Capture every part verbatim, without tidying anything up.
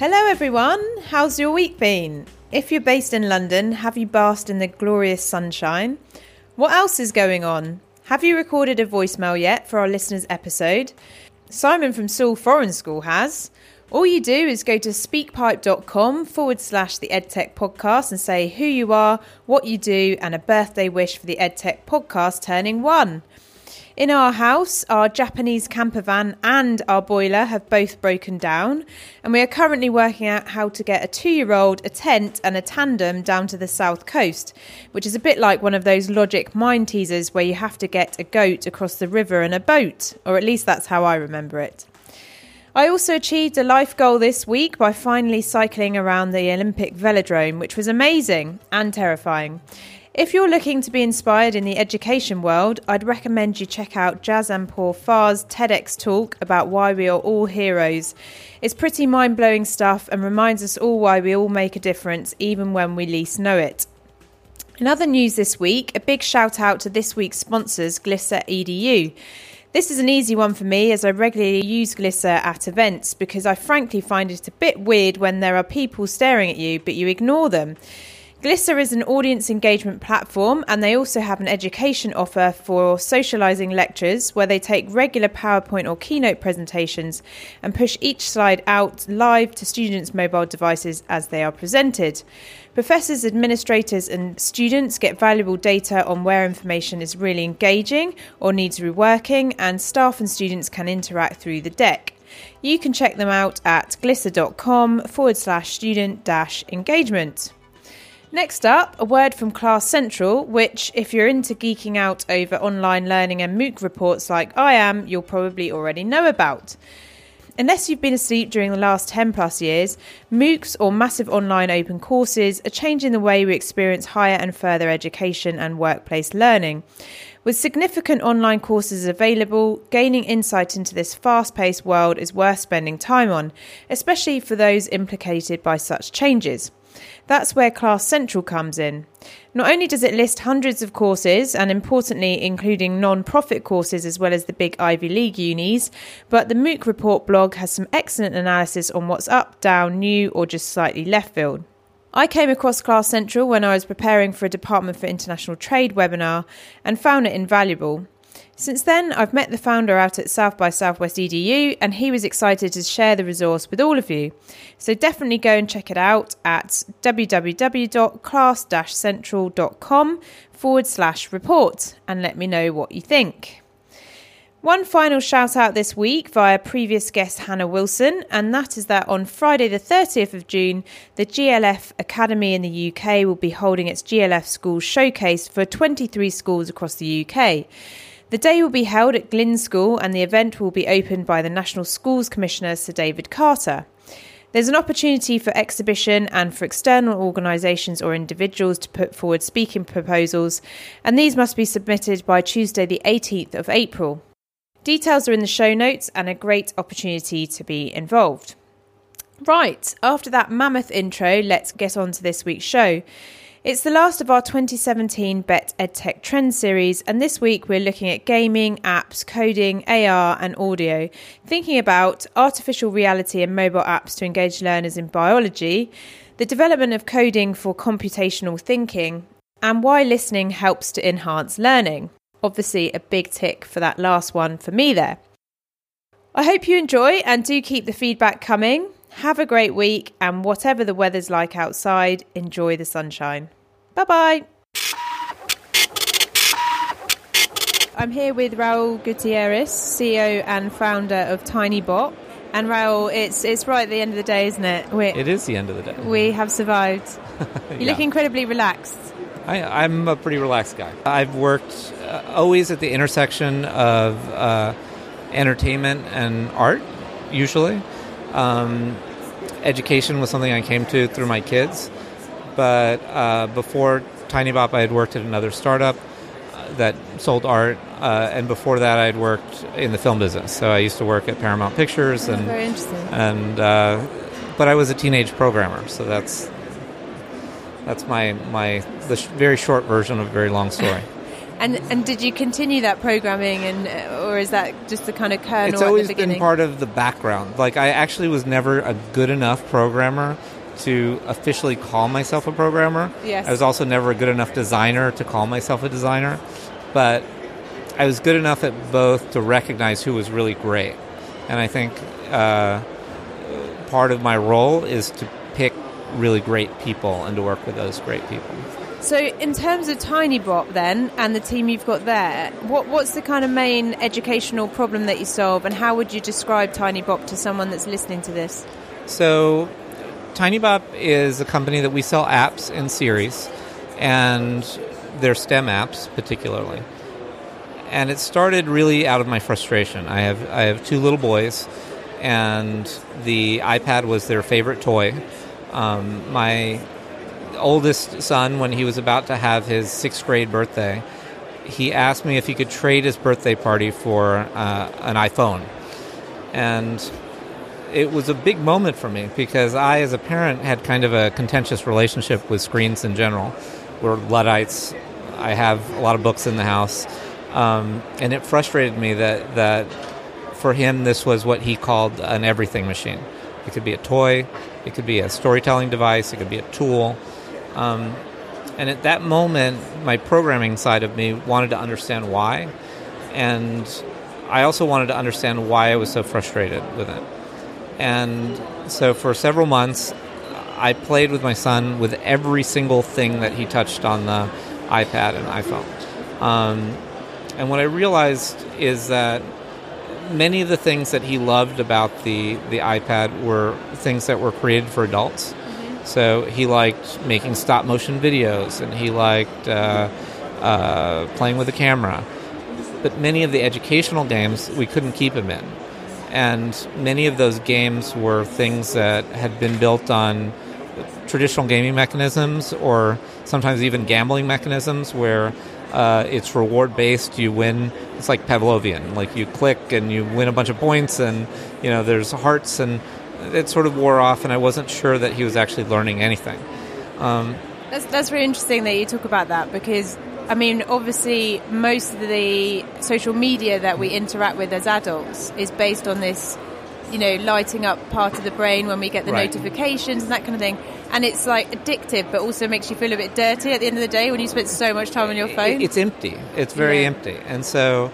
Hello everyone, how's your week been? If you're based in London, have you basked in the glorious sunshine? What else is going on? Have you recorded a voicemail yet for our listeners' episode? Simon from Seoul Foreign School has. All you do is go to speakpipe.com forward slash the EdTech podcast and say who you are, what you do, and a birthday wish for the EdTech podcast turning one. In our house, our Japanese camper van and our boiler have both broken down, and we are currently working out how to get a two-year-old, a tent and a tandem down to the south coast, which is a bit like one of those Logic mind teasers where you have to get a goat across the river in a boat, or at least that's how I remember it. I also achieved a life goal this week by finally cycling around the Olympic velodrome, which was amazing and terrifying. If you're looking to be inspired in the education world, I'd recommend you check out Jazanpur Far's TEDx talk about why we are all heroes. It's pretty mind-blowing stuff and reminds us all why we all make a difference, even when we least know it. In other news this week, a big shout out to this week's sponsors, Glisser E D U. This is an easy one for me as I regularly use Glisser at events because I frankly find it a bit weird when there are people staring at you but you ignore them. Glisser is an audience engagement platform, and they also have an education offer for socialising lectures where they take regular PowerPoint or keynote presentations and push each slide out live to students' mobile devices as they are presented. Professors, administrators and students get valuable data on where information is really engaging or needs reworking, and staff and students can interact through the deck. You can check them out at glisser.com forward slash student dash engagement. Next up, a word from Class Central, which, if you're into geeking out over online learning and MOOC reports like I am, you'll probably already know about. Unless you've been asleep during the last ten plus years, MOOCs or massive online open courses are changing the way we experience higher and further education and workplace learning. With significant online courses available, gaining insight into this fast-paced world is worth spending time on, especially for those implicated by such changes. That's where Class Central comes in. Not only does it list hundreds of courses, and importantly including non-profit courses as well as the big Ivy League unis, but the MOOC Report blog has some excellent analysis on what's up, down, new or just slightly left field. I came across Class Central when I was preparing for a Department for International Trade webinar and found it invaluable. Since then, I've met the founder out at South by Southwest E D U and he was excited to share the resource with all of you. So definitely go and check it out at www.class-central.com forward slash report and let me know what you think. One final shout out this week via previous guest Hannah Wilson, and that is that on Friday the thirtieth of June, the G L F Academy in the U K will be holding its G L F Schools Showcase for twenty-three schools across the U K. The day will be held at Glyn School and the event will be opened by the National Schools Commissioner Sir David Carter. There's an opportunity for exhibition and for external organisations or individuals to put forward speaking proposals, and these must be submitted by Tuesday the eighteenth of April. Details are in the show notes and a great opportunity to be involved. Right, after that mammoth intro, let's get on to this week's show. It's the last of our twenty seventeen Bet EdTech Trend series, and this week we're looking at gaming, apps, coding, A R and audio, thinking about artificial reality and mobile apps to engage learners in biology, the development of coding for computational thinking, and why listening helps to enhance learning. Obviously a big tick for that last one for me there. I hope you enjoy and do keep the feedback coming. Have a great week, and whatever the weather's like outside, enjoy the sunshine. Bye-bye. I'm here with Raul Gutierrez, C E O and founder of TinyBot. And Raul, it's it's right at the end of the day, isn't it? We're, it is the end of the day. We have survived. You yeah. look incredibly relaxed. I, I'm a pretty relaxed guy. I've worked uh, always at the intersection of uh, entertainment and art, usually. Um, education was something I came to through my kids, but uh, before TinyBot, I had worked at another startup uh, that sold art, uh, and before that, I had worked in the film business. So I used to work at Paramount Pictures, and very interesting. And uh, but I was a teenage programmer, so that's that's my my the sh- very short version of a very long story. And and did you continue that programming, and or is that just the kind of kernel It's always at the beginning? been part of the background. Like, I actually was never a good enough programmer to officially call myself a programmer. Yes. I was also never a good enough designer to call myself a designer. But I was good enough at both to recognize who was really great. And I think uh, part of my role is to pick really great people and to work with those great people. So in terms of TinyBop then, and the team you've got there, what what's the kind of main educational problem that you solve, and how would you describe TinyBop to someone that's listening to this? So TinyBop is a company that we sell apps in series, and they're STEM apps particularly. And it started really out of my frustration. I have I have two little boys, and the iPad was their favorite toy. Um, my oldest son, when he was about to have his sixth grade birthday, he asked me if he could trade his birthday party for uh, an iPhone. And it was a big moment for me because I, as a parent, had kind of a contentious relationship with screens in general. We're Luddites. I have a lot of books in the house. Um, and it frustrated me that, that for him, this was what he called an everything machine. It could be a toy. It could be a storytelling device. It could be a tool. Um, and at that moment, my programming side of me wanted to understand why. And I also wanted to understand why I was so frustrated with it. And so for several months, I played with my son with every single thing that he touched on the iPad and iPhone. Um, and what I realized is that many of the things that he loved about the, the iPad were things that were created for adults. So he liked making stop-motion videos, and he liked uh, uh, playing with the camera. But many of the educational games, we couldn't keep him in. And many of those games were things that had been built on traditional gaming mechanisms, or sometimes even gambling mechanisms, where uh, it's reward-based. You win. It's like Pavlovian. Like, you click and you win a bunch of points, and you know there's hearts, and it sort of wore off, and I wasn't sure that he was actually learning anything. Um, that's that's really interesting that you talk about that, because I mean, obviously, most of the social media that we interact with as adults is based on this, you know, lighting up part of the brain when we get the right. notifications and that kind of thing. And it's like addictive, but also makes you feel a bit dirty at the end of the day when you spend so much time on your phone. It's empty. It's very yeah. empty. And so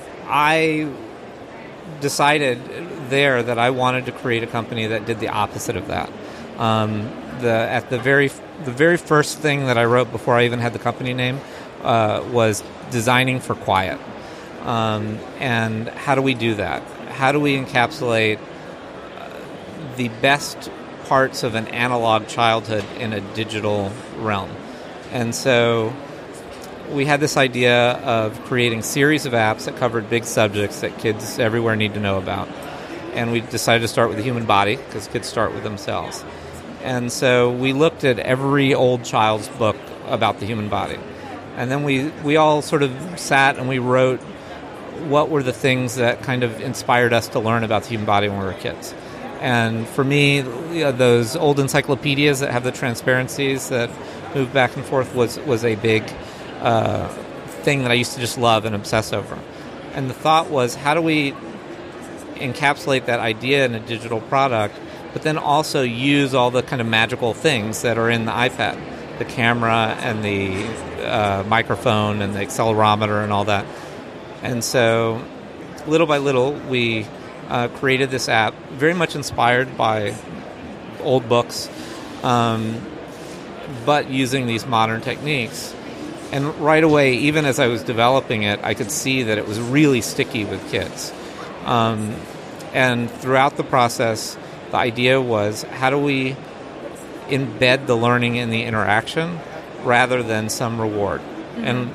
I decided there that I wanted to create a company that did the opposite of that. Um, the at the very the very first thing that I wrote before I even had the company name uh, was designing for quiet. Um, and how do we do that? How do we encapsulate uh, the best parts of an analog childhood in a digital realm? And so we had this idea of creating a series of apps that covered big subjects that kids everywhere need to know about. And we decided to start with the human body, because kids start with themselves. And so we looked at every old child's book about the human body. And then we, we all sort of sat and we wrote what were the things that kind of inspired us to learn about the human body when we were kids. And for me, you know, those old encyclopedias that have the transparencies that move back and forth was, was a big uh, thing that I used to just love and obsess over. And the thought was, how do we encapsulate that idea in a digital product, but then also use all the kind of magical things that are in the iPad, the camera and the uh, microphone and the accelerometer and all that. And so little by little, we uh, created this app, very much inspired by old books, um, but using these modern techniques. And right away, even as I was developing it, I could see that it was really sticky with kids. Um, and throughout the process, the idea was, how do we embed the learning in the interaction rather than some reward? Mm-hmm. And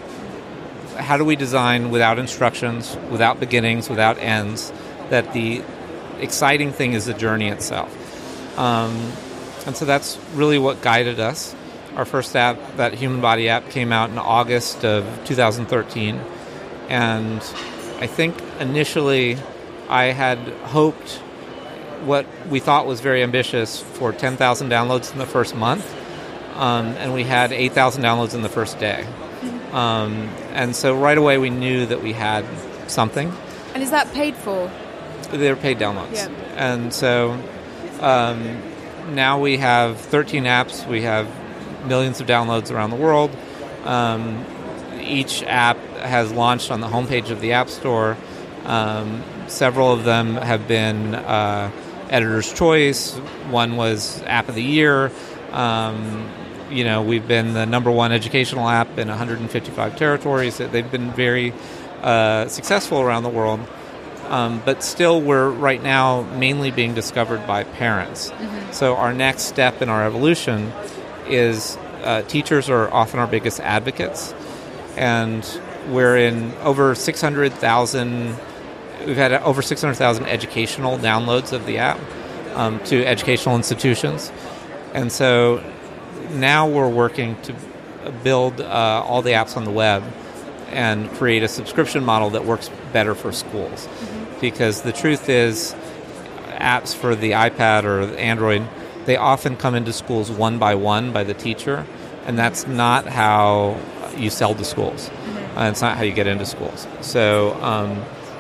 how do we design without instructions, without beginnings, without ends, that the exciting thing is the journey itself? Um, and so that's really what guided us. Our first app, that Human Body app, came out in August of two thousand thirteen. And I think initially I had hoped what we thought was very ambitious for ten thousand downloads in the first month. Um, and we had eight thousand downloads in the first day. Um, and so right away we knew that we had something. And is that paid for? They're paid downloads. Yeah. And so um, now we have thirteen apps. We have millions of downloads around the world. Um, each app has launched on the homepage of the App Store. Um, several of them have been uh, Editor's Choice. One was App of the Year. Um, you know, we've been the number one educational app in one hundred fifty-five territories. They've been very uh, successful around the world. Um, but still, we're right now mainly being discovered by parents. Mm-hmm. So our next step in our evolution is uh, teachers are often our biggest advocates. And we're in over six hundred thousand, we've had over six hundred thousand educational downloads of the app um, to educational institutions. And so now we're working to build uh, all the apps on the web and create a subscription model that works better for schools. Mm-hmm. Because the truth is, apps for the iPad or the Android, they often come into schools one by one by the teacher, and that's not how you sell to schools. Mm-hmm. Uh, it's not how you get into schools. So um,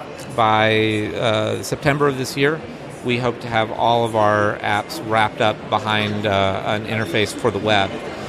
by uh, September of this year, we hope to have all of our apps wrapped up behind uh, an interface for the web.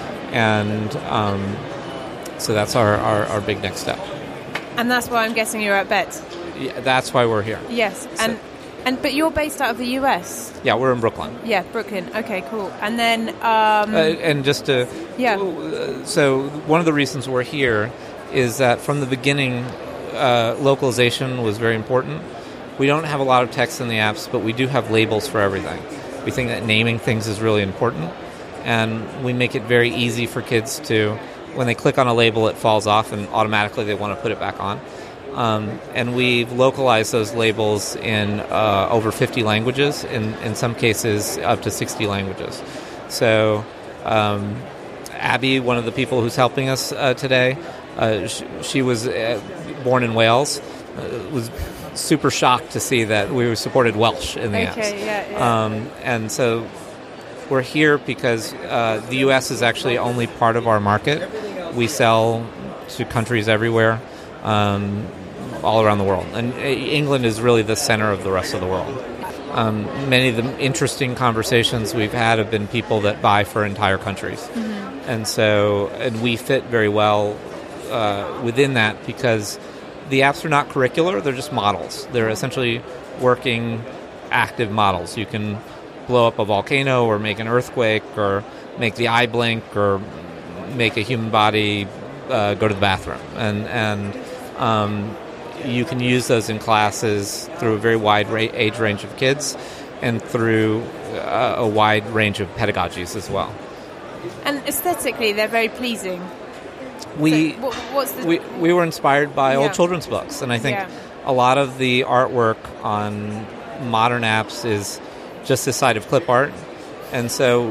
And um, so that's our, our, our big next step. And that's why I'm guessing you're at Bett. Yeah, that's why we're here. Yes. So, and and but you're based out of the U S? Yeah, we're in Brooklyn. Yeah, Brooklyn. Okay, cool. And then... Um, uh, and just to... Yeah. So one of the reasons we're here is that from the beginning, uh, localization was very important. We don't have a lot of text in the apps, but we do have labels for everything. We think that naming things is really important, and we make it very easy for kids to, when they click on a label, it falls off, and automatically they want to put it back on. Um, and we've localized those labels in uh, over fifty languages, in, in some cases up to sixty languages. So um, Abby, one of the people who's helping us uh, today, uh, she, she was uh, born in Wales, uh, was super shocked to see that we supported Welsh in the okay, apps. Yeah, yeah. Um, and so we're here because uh, the U S is actually only part of our market. We sell to countries everywhere, um, all around the world. And England is really the center of the rest of the world. Um, many of the interesting conversations we've had have been people that buy for entire countries. Mm-hmm. And so, and we fit very well uh, within that because the apps are not curricular, they're just models. They're essentially working, active models. You can blow up a volcano or make an earthquake or make the eye blink or make a human body uh, go to the bathroom. And and um, you can use those in classes through a very wide ra- age range of kids and through uh, a wide range of pedagogies as well. And aesthetically, they're very pleasing. We, so, what, what's the... we we were inspired by yeah. old children's books, and I think yeah. a lot of the artwork on modern apps is just this side of clip art, and so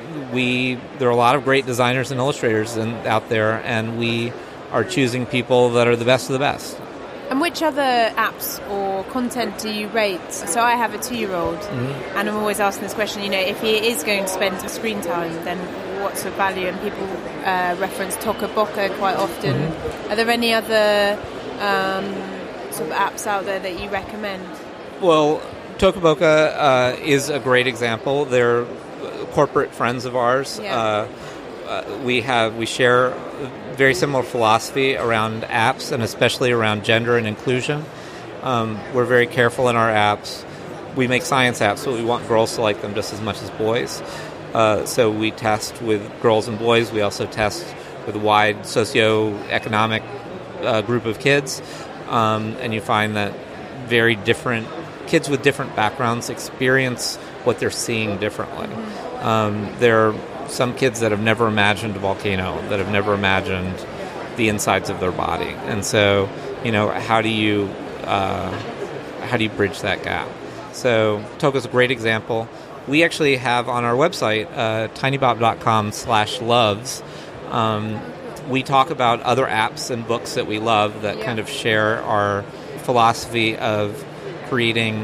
we there are a lot of great designers and illustrators in, out there, and we are choosing people that are the best of the best. And which other apps or content do you rate? So I have a two-year-old, mm-hmm. and I'm always asking this question, you know, if he is going to spend screen time, then what's the value? And people uh, reference Toca Boca quite often. Mm-hmm. Are there any other um, sort of apps out there that you recommend? Well, Toca Boca uh, is a great example. They're corporate friends of ours. Yeah. Uh, uh, we have we share very similar philosophy around apps, and especially around gender and inclusion. Um, we're very careful in our apps. We make science apps, so we want girls to like them just as much as boys. Uh, so we test with girls and boys. We also test with a wide socioeconomic uh, group of kids. Um, and you find that very different kids with different backgrounds experience what they're seeing differently. Um, there are some kids that have never imagined a volcano, that have never imagined the insides of their body. And so, you know, how do you uh, how do you bridge that gap? So Toca's a great example. We actually have on our website, uh, tinybob.com slash loves, um, we talk about other apps and books that we love that yeah. kind of share our philosophy of creating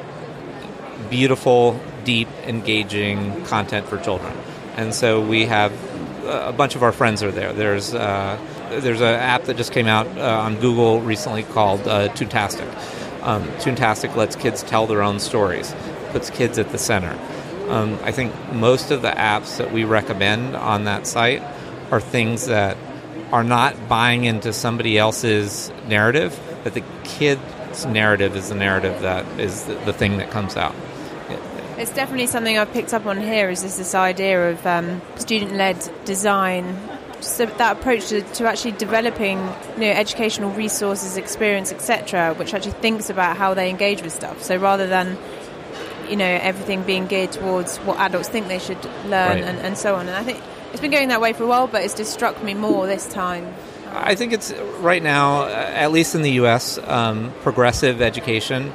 beautiful, deep, engaging content for children. And so we have a bunch of our friends are there. There's uh, there's an app that just came out uh, on Google recently called uh, Toontastic. Um, Toontastic lets kids tell their own stories, puts kids at the center. Um, I think most of the apps that we recommend on that site are things that are not buying into somebody else's narrative, but the kid's narrative is the narrative that is the, the thing that comes out. It's definitely something I've picked up on here, is this, this idea of um, student-led design, so that approach to, to actually developing, you know, educational resources, experience, et cetera, which actually thinks about how they engage with stuff. So rather than, you know, everything being geared towards what adults think they should learn, right. and, and so on. And I think it's been going that way for a while, but it's just struck me more this time. I think it's, right now, at least in the U S, um, progressive education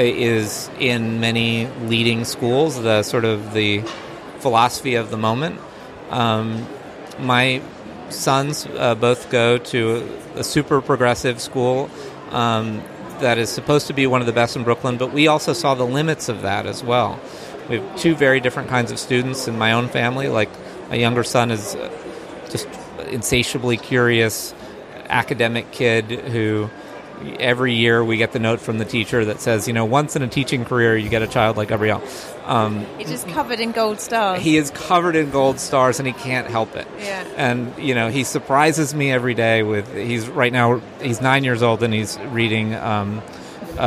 is in many leading schools, the sort of the philosophy of the moment. Um, my sons uh, both go to a super progressive school um, that is supposed to be one of the best in Brooklyn, but we also saw the limits of that as well. We have two very different kinds of students in my own family. Like, my younger son is just insatiably curious academic kid who every year we get the note from the teacher that says, you know, once in a teaching career you get a child like Gabriel. Um, He's just covered in gold stars. He is covered in gold stars and he can't help it. Yeah. And, you know, he surprises me every day with, he's right now, he's nine years old and he's reading um, uh,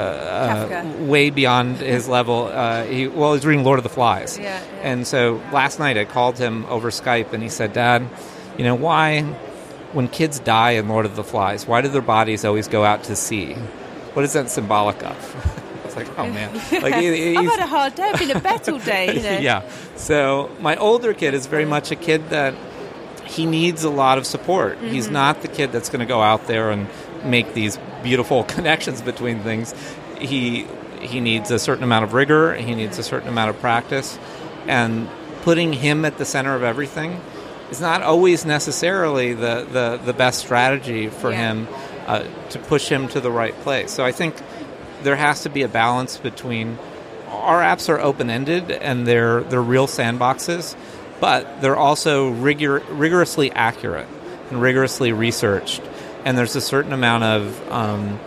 uh, way beyond his level. Uh, he, well, he's reading Lord of the Flies. Yeah, yeah. And so last night I called him over Skype and he said, Dad, you know, why... when kids die in Lord of the Flies, why do their bodies always go out to sea? What is that symbolic of? It's like, oh, man. Like, he, I've had a hard day. I've been a bet all day. You know? Yeah. So my older kid is very much a kid that he needs a lot of support. Mm-hmm. He's not the kid that's going to go out there and make these beautiful connections between things. He he needs a certain amount of rigor. He needs a certain amount of practice. And putting him at the center of everything is not always necessarily the, the, the best strategy for yeah. him uh, to push him to the right place. So I think there has to be a balance between, our apps are open-ended and they're they're real sandboxes, but they're also rigor, rigorously accurate and rigorously researched. And there's a certain amount of, um,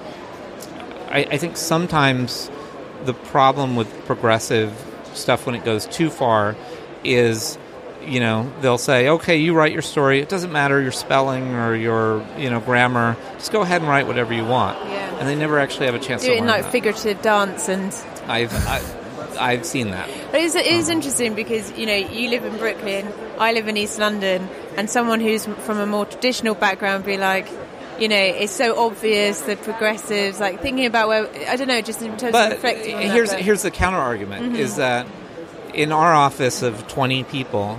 I, I think sometimes the problem with progressive stuff when it goes too far is, you know, they'll say, okay, you write your story. It doesn't matter your spelling or your, you know, grammar. Just go ahead and write whatever you want. Yeah. And they never actually have a chance Do to it in learn like that. figurative dance and... I've, I've, I've seen that. But it is, it is interesting because, you know, you live in Brooklyn, I live in East London, and someone who's from a more traditional background be like, you know, it's so obvious, the progressives, like thinking about where, I don't know, just in terms but of reflecting on here's, that. But here's the counter argument, mm-hmm. is that in our office of twenty people,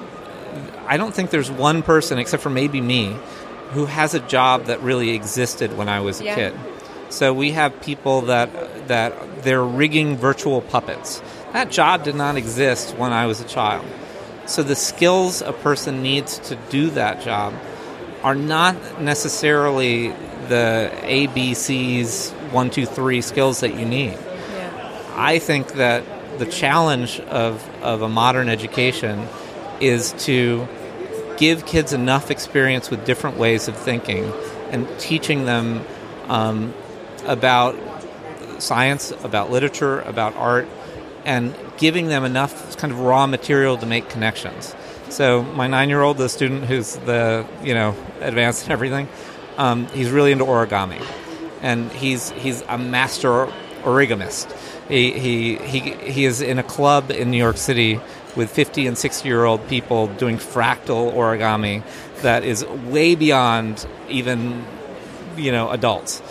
I don't think there's one person, except for maybe me, who has a job that really existed when I was a yeah. kid. So we have people that that they're rigging virtual puppets. That job did not exist when I was a child. So the skills a person needs to do that job are not necessarily the A B Cs, one, two, three skills that you need. Yeah. I think that the challenge of, of a modern education is to give kids enough experience with different ways of thinking and teaching them um, about science, about literature, about art, and giving them enough kind of raw material to make connections. So my nine-year-old, the student who's the, you know, advanced in everything, um, he's really into origami. And he's he's a master origamist. He, he, he, he is in a club in New York City with fifty and sixty-year-old people doing fractal origami that is way beyond even, you know, adults.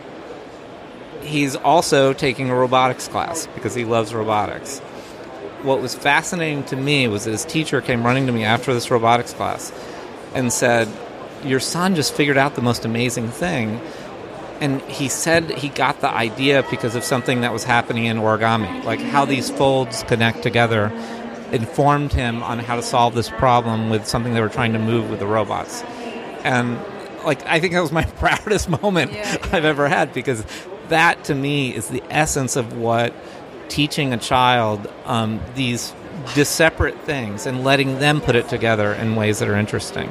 He's also taking a robotics class because he loves robotics. What was fascinating to me was that his teacher came running to me after this robotics class and said, your son just figured out the most amazing thing. And he said he got the idea because of something that was happening in origami, like how these folds connect together informed him on how to solve this problem with something they were trying to move with the robots. And like, I think that was my proudest moment yeah, yeah. I've ever had, because that to me is the essence of what teaching a child um, these separate things and letting them put it together in ways that are interesting.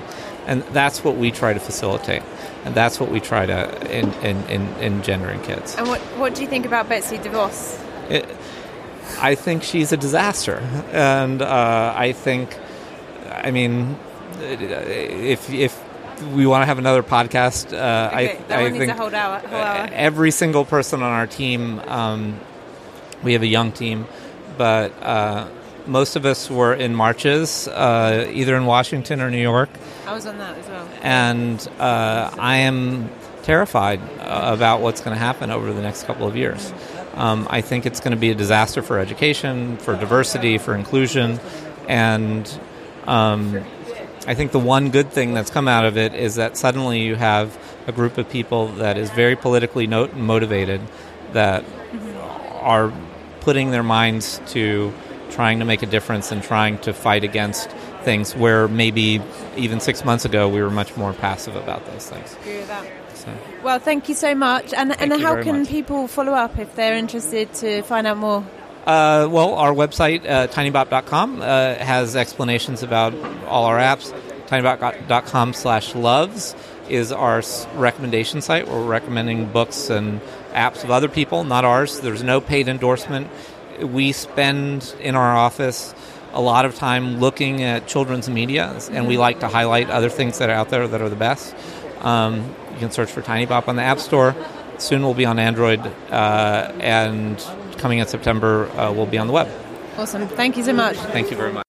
And that's what we try to facilitate. And that's what we try to in, in, in, engender in kids. And what, what do you think about Betsy DeVos? It, I think she's a disaster. And uh, I think, I mean, if if we want to have another podcast, uh, okay, I, that I one think needs a whole hour, whole hour. every single person on our team, um, we have a young team, but uh, most of us were in marches, uh, either in Washington or New York. I was on that as well. And uh, I am terrified uh, about what's going to happen over the next couple of years. Um, I think it's going to be a disaster for education, for diversity, for inclusion, and um, I think the one good thing that's come out of it is that suddenly you have a group of people that is very politically no- motivated that mm-hmm. are putting their minds to trying to make a difference and trying to fight against things where maybe even six months ago we were much more passive about those things. Agree with that. So. Well, thank you so much. And thank and how can much. people follow up if they're interested to find out more? Uh, well, our website, uh, tinybot dot com, uh, has explanations about all our apps. tinybot dot com slash loves is our recommendation site. We're recommending books and apps of other people, not ours. There's no paid endorsement. We spend in our office a lot of time looking at children's media, and we like to highlight other things that are out there that are the best. Um, you can search for TinyBop on the App Store. Soon we'll be on Android, uh, and coming in September, uh, we'll be on the web. Awesome. Thank you so much. Thank you very much.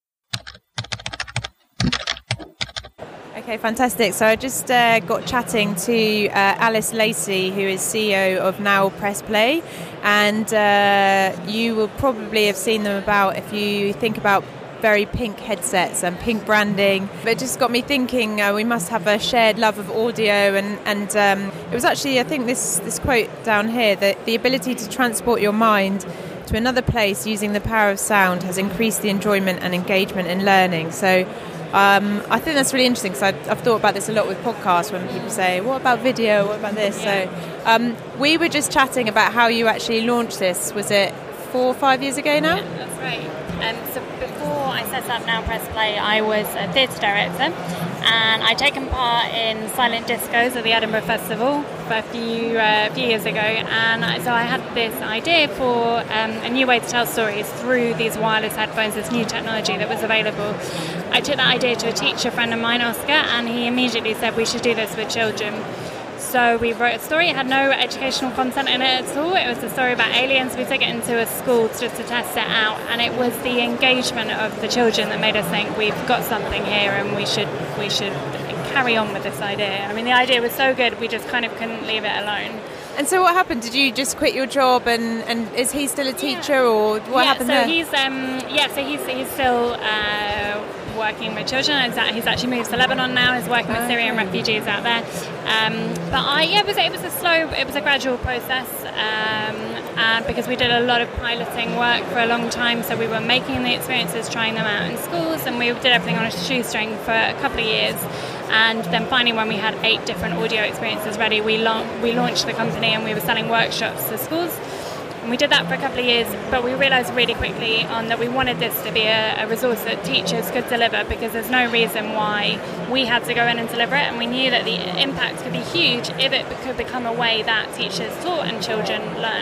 Okay, fantastic. So I just uh, got chatting to uh, Alice Lacey, who is C E O of Now Press Play, and uh, you will probably have seen them about if you think about very pink headsets and pink branding. But it just got me thinking uh, we must have a shared love of audio, and, and um, it was actually, I think, this, this quote down here, that the ability to transport your mind to another place using the power of sound has increased the enjoyment and engagement in learning. So Um, I think that's really interesting, because I've, I've thought about this a lot with podcasts when people say, what about video, what about this? Yeah. So um, we were just chatting about how you actually launched this. Was it four or five years ago now? Yeah, that's right. Um, so before I set up Now Press Play, I was a theatre director, and I'd taken part in Silent Discos at the Edinburgh Festival a few, uh, few years ago, and so I had this idea for um, a new way to tell stories through these wireless headphones, this new technology that was available. I took that idea to a teacher friend of mine, Oscar, and he immediately said we should do this with children. So we wrote a story. It had no educational content in it at all. It was a story about aliens. We took it into a school just to test it out, and it was the engagement of the children that made us think we've got something here, and we should we should carry on with this idea. I mean, the idea was so good, we just kind of couldn't leave it alone. And so what happened? Did you just quit your job, and, and is he still a teacher, yeah. or what yeah, happened so there? He's, um, yeah, so he's he's still uh, working with children. He's actually moved to Lebanon now. He's working with Syrian refugees out there. Um, but I, yeah, it was it was a slow, it was a gradual process, um, and because we did a lot of piloting work for a long time, so we were making the experiences, trying them out in schools, and we did everything on a shoestring for a couple of years. And then finally, when we had eight different audio experiences ready, we, la- we launched the company, and we were selling workshops to schools. And we did that for a couple of years, but we realised really quickly on that we wanted this to be a, a resource that teachers could deliver, because there's no reason why we had to go in and deliver it, and we knew that the impact could be huge if it could become a way that teachers taught and children learn.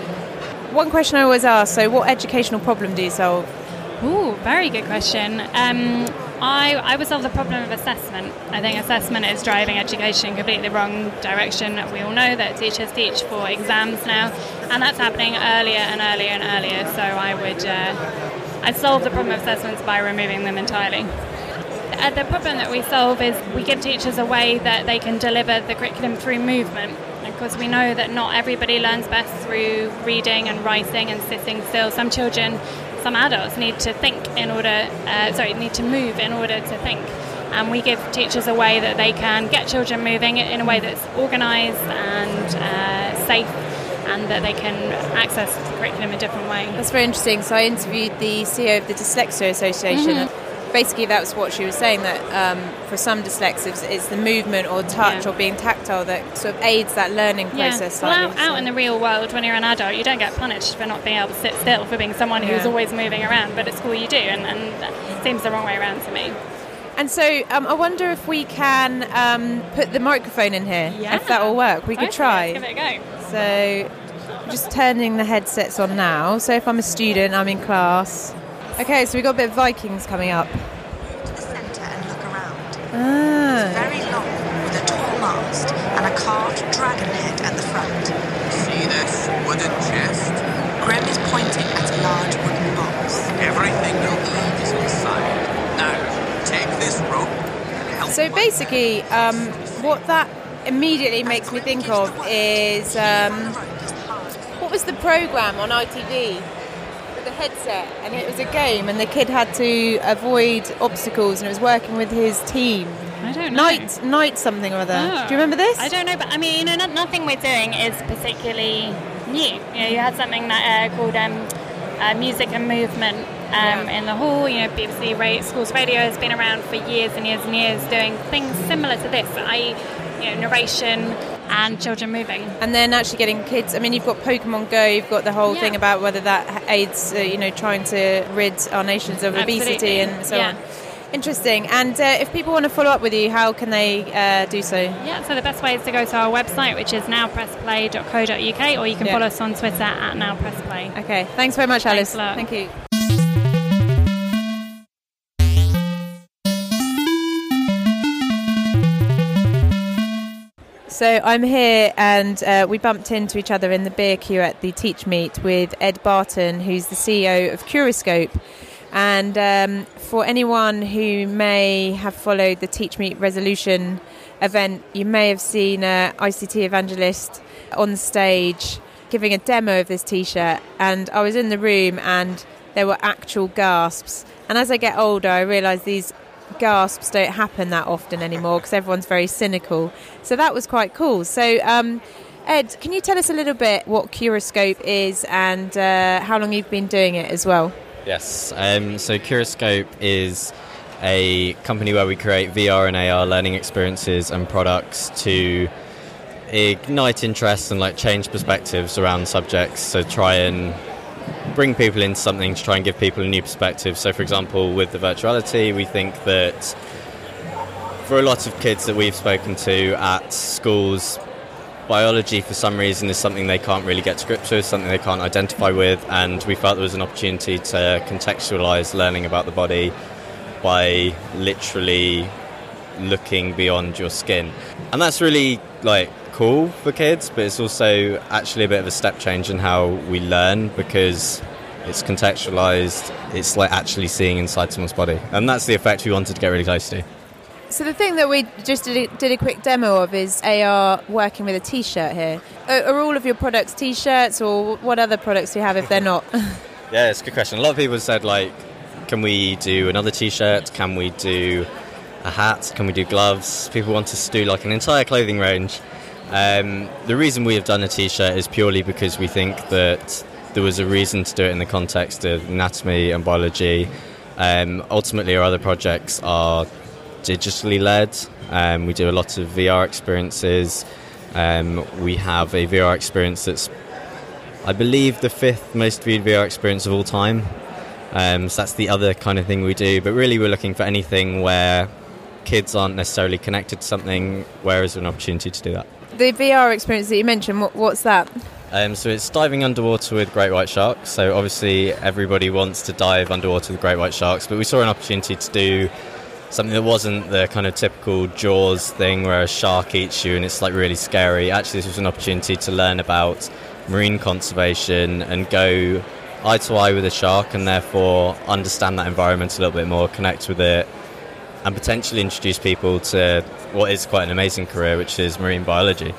One question I always ask, so what educational problem do you solve? Ooh, very good question. Um, I, I would solve the problem of assessment. I think assessment is driving education completely the wrong direction. We all know that teachers teach for exams now, and that's happening earlier and earlier and earlier. So I would uh, I'd solve the problem of assessments by removing them entirely. Uh, the problem that we solve is we give teachers a way that they can deliver the curriculum through movement. Of course, we know that not everybody learns best through reading and writing and sitting still. Some children, some adults need to think in order, uh, sorry, need to move in order to think. And we give teachers a way that they can get children moving in a way that's organised and uh, safe, and that they can access the curriculum a different way. That's very interesting. So I interviewed the C E O of the Dyslexia Association. Mm-hmm. Basically, that was what she was saying, that um, for some dyslexics, it's the movement or touch yeah. or being tactile that sort of aids that learning process. Yeah. Well, slightly, out, so. out in the real world, when you're an adult, you don't get punished for not being able to sit still, for being someone who's yeah. always moving around, but at school you do, and, and it seems the wrong way around to me. And so um, I wonder if we can um, put the microphone in here, Yeah. if that will work. We Totally, could try. Let's give it a go. So I'm just turning the headsets on now. So if I'm a student, I'm in class. Okay, so we've got a bit of Vikings coming up. To the centre and look around. Ah. Very long, with a tall mast and a carved dragon head at the front. See this wooden chest? Grim is pointing at a large wooden box. Everything you'll need is inside. Now, take this rope and help. So my- basically, um, what that immediately makes me think of is um, what was the programme on I T V with the headset, and it was a game, and the kid had to avoid obstacles, and it was working with his team. I don't know. Night, night something or other. Oh. Do you remember this? I don't know, but I mean, you know, no- nothing we're doing is particularly new. You know, you had something that uh, called um, uh, Music and Movement um, Yeah. in the hall. You know, B B C ra- Schools Radio has been around for years and years and years doing things similar to this, that is, you know, narration and children moving. And then actually getting kids. I mean, you've got Pokemon Go. You've got the whole Yeah. thing about whether that aids, uh, you know, trying to rid our nations of obesity Absolutely. and so Yeah. on. Interesting. And uh, if people want to follow up with you, how can they uh, do so? Yeah, so the best way is to go to our website, which is now press play dot co dot uk, or you can Yeah. follow us on Twitter at nowpressplay. Okay. Thanks very much, Alice. Thanks a lot. Thank you. So I'm here, and uh, we bumped into each other in the beer queue at the Teach Meet with Ed Barton, who's the C E O of Curiscope. And um, for anyone who may have followed the Teach Meet Resolution event, you may have seen an I C T evangelist on stage giving a demo of this T-shirt. And I was in the room, and there were actual gasps. And as I get older, I realise these gasps don't happen that often anymore because everyone's very cynical. So that was quite cool. So um, Ed, can you tell us a little bit what Curiscope is and uh, how long you've been doing it as well? Yes, um, so Curiscope is a company where we create V R and A R learning experiences and products to ignite interest and like change perspectives around subjects. So try and bring people into something to try and give people a new perspective. So for example, with the virtuality, we think that for a lot of kids that we've spoken to at schools, biology for some reason is something they can't really get to grips with, something they can't identify with, and we felt there was an opportunity to contextualise learning about the body by literally looking beyond your skin. And that's really like cool for kids, but it's also actually a bit of a step change in how we learn because it's contextualised, it's like actually seeing inside someone's body. And that's the effect we wanted to get really close to. So the thing that we just did a, did a quick demo of is A R working with a T-shirt here. Are, are all of your products T-shirts, or what other products do you have if they're not? Yeah, it's a good question. A lot of people said, like, can we do another T-shirt? Can we do a hat? Can we do gloves? People want us to do, like, an entire clothing range. Um, the reason we have done a T-shirt is purely because we think that there was a reason to do it in the context of anatomy and biology. Um, ultimately, our other projects are digitally led. Um, we do a lot of V R experiences. Um, we have a V R experience that's, I believe, the fifth most viewed V R experience of all time. Um, so that's the other kind of thing we do. But really, we're looking for anything where kids aren't necessarily connected to something, where is there an opportunity to do that? The V R experience that you mentioned, what, what's that? Um, so it's diving underwater with great white sharks. So obviously everybody wants to dive underwater with great white sharks, but we saw an opportunity to do something that wasn't the kind of typical Jaws thing where a shark eats you and it's like really scary. Actually, this was an opportunity to learn about marine conservation and go eye to eye with a shark and therefore understand that environment a little bit more, connect with it, and potentially introduce people to what is quite an amazing career, which is marine biology.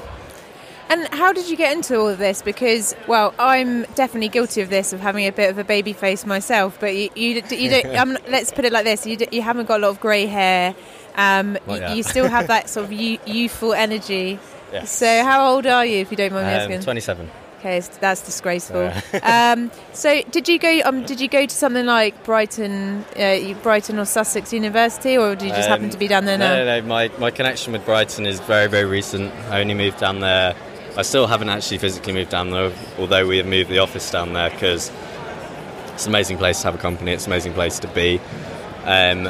And how did you get into all of this? Because, well, I'm definitely guilty of this, of having a bit of a baby face myself. But you, you, you don't. Um, let's put it like this: you, do, you haven't got a lot of grey hair. Um, Not you, yet. you still have that sort of you, youthful energy. Yes. So, how old are you, if you don't mind me Um, asking? twenty-seven. Okay, it's- that's disgraceful. um, so, did you go? Um, did you go to something like Brighton, uh, Brighton or Sussex University, or did you just happen Um, to be down there no, now? No, no, my, my connection with Brighton is very, very recent. I only moved down there. I still haven't actually physically moved down there, although we have moved the office down there because it's an amazing place to have a company. It's an amazing place to be. Um,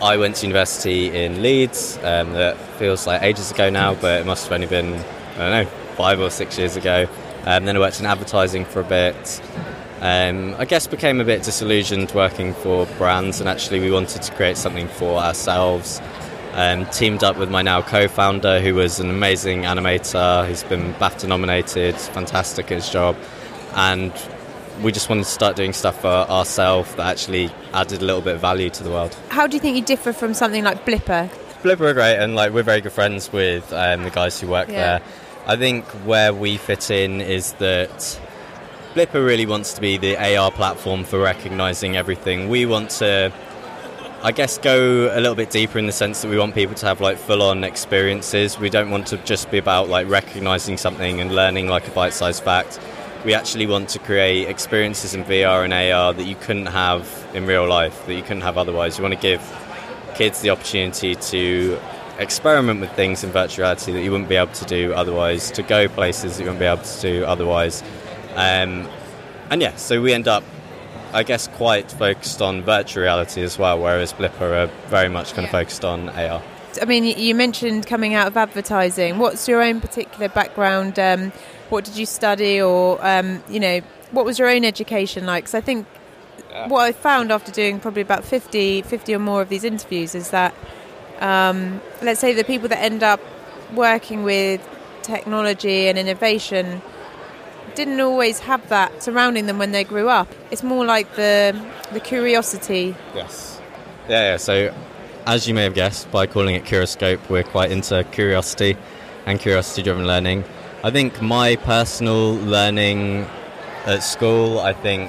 I went to university in Leeds. Um, that feels like ages ago now, but it must have only been, I don't know, five or six years ago. Um, then I worked in advertising for a bit. Um, I guess became a bit disillusioned working for brands, and actually we wanted to create something for ourselves. Um, teamed up with my now co-founder, who was an amazing animator. He's been BAFTA nominated, fantastic at his job, and we just wanted to start doing stuff for ourselves that actually added a little bit of value to the world. How do you think you differ from something like Blipper? Blipper are great, and like we're very good friends with um, the guys who work Yeah. there. I think where we fit in is that Blipper really wants to be the A R platform for recognising everything. We want to, I guess, go a little bit deeper in the sense that we want people to have like full-on experiences. We don't want to just be about like recognising something and learning like a bite-sized fact. We actually want to create experiences in V R and A R that you couldn't have in real life, that you couldn't have otherwise. We want to give kids the opportunity to experiment with things in virtual reality that you wouldn't be able to do otherwise, to go places that you wouldn't be able to do otherwise. Um, and yeah, so we end up, I guess, quite focused on virtual reality as well, whereas Blipper are very much kind of focused on A R. I mean, you mentioned coming out of advertising. What's your own particular background? Um, what did you study, or, um, you know, what was your own education like? Because I think what I found after doing probably about fifty, fifty or more of these interviews is that, um, let's say the people that end up working with technology and innovation didn't always have that surrounding them when they grew up. It's more like the the curiosity. Yes. Yeah, yeah, so as you may have guessed, by calling it Curioscope, we're quite into curiosity and curiosity-driven learning. I think my personal learning at school, I think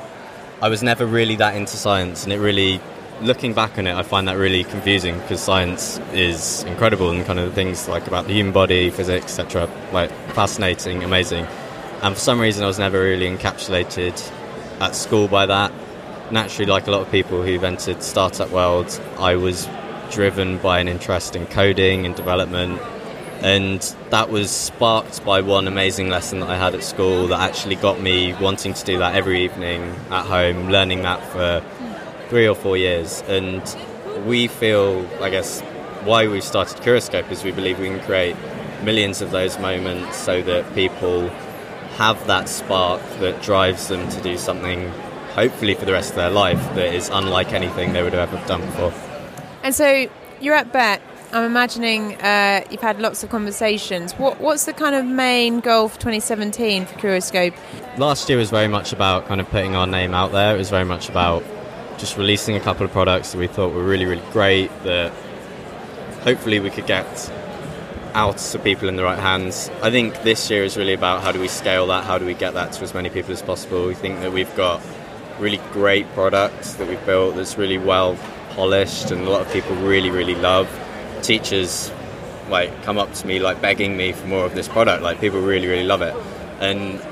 I was never really that into science, and it really, looking back on it, I find that really confusing, because science is incredible, and kind of the things like about the human body, physics, et cetera, like fascinating, amazing. And for some reason I was never really encapsulated at school by that. Naturally, like a lot of people who've entered startup world, I was driven by an interest in coding and development, and that was sparked by one amazing lesson that I had at school that actually got me wanting to do that every evening at home, learning that for three or four years. And we feel, I guess, why we started Curioscope is we believe we can create millions of those moments so that people have that spark that drives them to do something, hopefully for the rest of their life, that is unlike anything they would have ever done before. And so you're at B E T. I'm imagining uh, you've had lots of conversations. What, what's the kind of main goal for twenty seventeen for Curioscope? Last year was very much about kind of putting our name out there. It was very much about just releasing a couple of products that we thought were really, really great, that hopefully we could get out to people in the right hands. I think this year is really about how do we scale that, how do we get that to as many people as possible. We think that we've got really great products that we've built that's really well polished and a lot of people really, really love. Teachers like come up to me like begging me for more of this product, like people really, really love it. And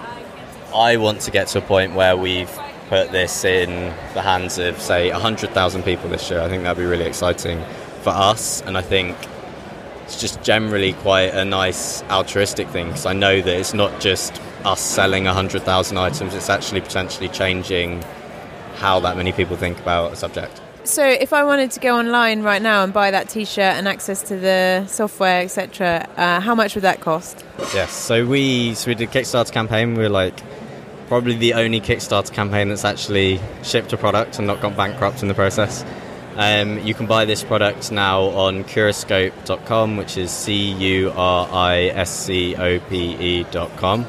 I want to get to a point where we've put this in the hands of, say, one hundred thousand people this year. I think that'd be really exciting for us, and I think it's just generally quite a nice altruistic thing, because I know that it's not just us selling one hundred thousand items, it's actually potentially changing how that many people think about a subject. So if I wanted to go online right now and buy that T-shirt and access to the software, et cetera, uh, how much would that cost? Yes, so we so we did a Kickstarter campaign. We were like probably the only Kickstarter campaign that's actually shipped a product and not gone bankrupt in the process. Um, you can buy this product now on curioscope dot com, which is C U R I S C O P E dot com.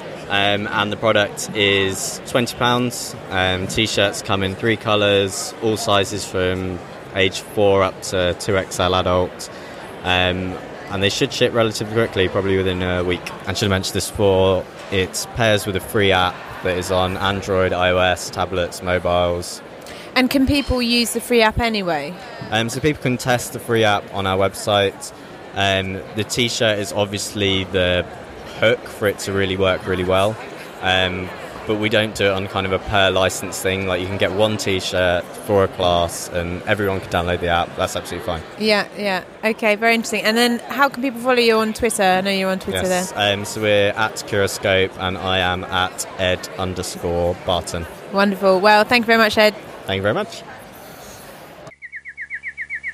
Um, and the product is twenty pounds. Um, T-shirts come in three colours, all sizes from age four up to two X L adult. Um, and they should ship relatively quickly, probably within a week. I should have mentioned this before, it pairs with a free app that is on Android, iOS, tablets, mobiles. And can people use the free app anyway? Um, so people can test the free app on our website. Um, the T-shirt is obviously the hook for it to really work really well, um, but we don't do it on kind of a per license thing. Like you can get one T-shirt for a class and everyone can download the app. That's absolutely fine. Yeah, yeah. Okay, very interesting. And then how can people follow you on Twitter? I know you're on Twitter yes. there. Um, so we're at Curioscope and I am at Ed underscore Barton. Wonderful. Well, thank you very much, Ed. Thank you very much.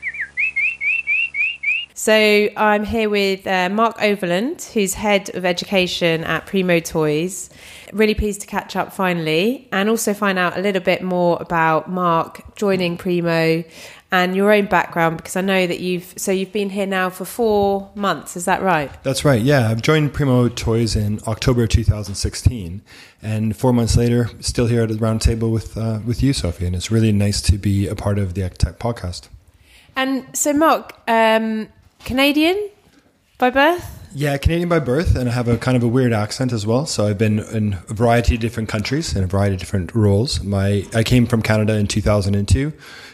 So I'm here with uh, Mark Overland, who's Head of Education at Primo Toys. Really pleased to catch up finally and also find out a little bit more about Mark joining Primo and your own background, because I know that you've so you've been here now for four months. Is that right? That's right. Yeah, I've joined Primo Toys in October two thousand sixteen, and four months later, still here at the round table with uh, with you, Sophie. And it's really nice to be a part of the EdTech podcast. And so, Mark, um, Canadian by birth? Yeah, Canadian by birth, and I have a kind of a weird accent as well. So I've been in a variety of different countries in a variety of different roles. My I came from Canada in two thousand two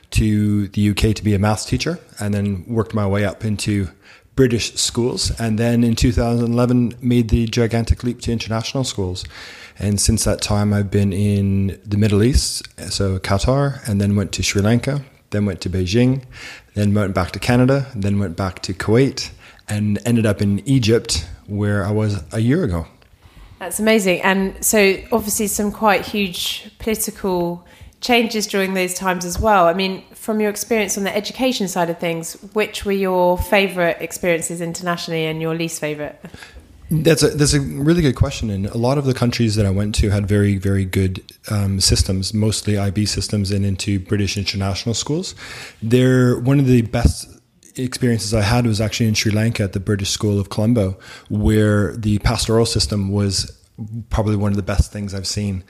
to the U K to be a maths teacher, and then worked my way up into British schools, and then in two thousand eleven made the gigantic leap to international schools. And since that time, I've been in the Middle East, so Qatar, and then went to Sri Lanka, then went to Beijing, then went back to Canada, then went back to Kuwait, and ended up in Egypt, where I was a year ago. That's amazing. And so obviously some quite huge political changes during those times as well. I mean, from your experience on the education side of things, which were your favourite experiences internationally and your least favourite? That's a that's a really good question. And a lot of the countries that I went to had very, very good um, systems, mostly I B systems and into British international schools. They're one of the best experiences I had was actually in Sri Lanka at the British School of Colombo, where the pastoral system was probably one of the best things I've seen.